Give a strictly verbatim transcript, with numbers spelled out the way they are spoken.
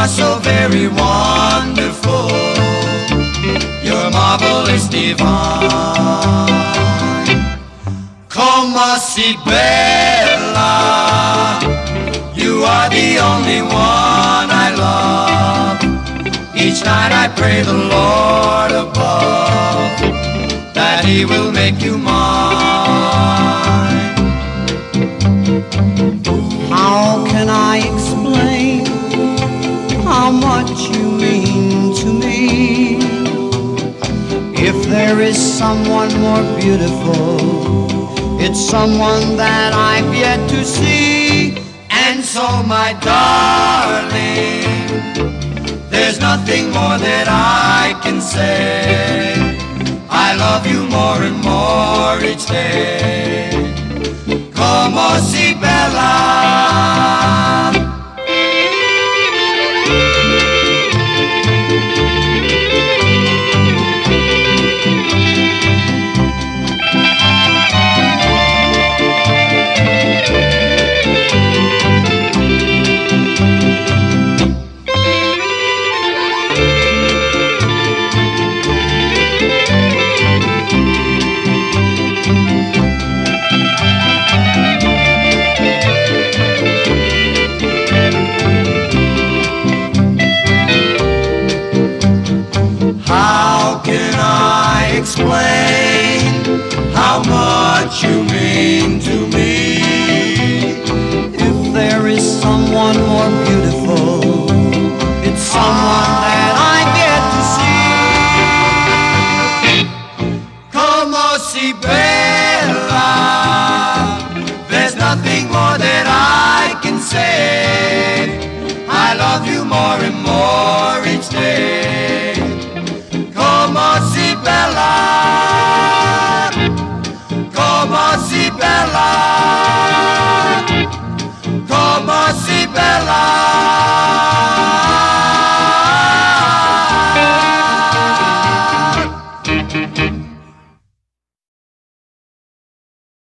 are so very wonderful. You're marvelous, divine. Como si bella, you are the only one I love. Each night I pray the Lord above that He will make you mine. How can I explain how much you mean to me? If there is someone more beautiful, it's someone that I've yet to see. And so, my darling, there's nothing more that I can say. I love you more and more each day. Como si bella.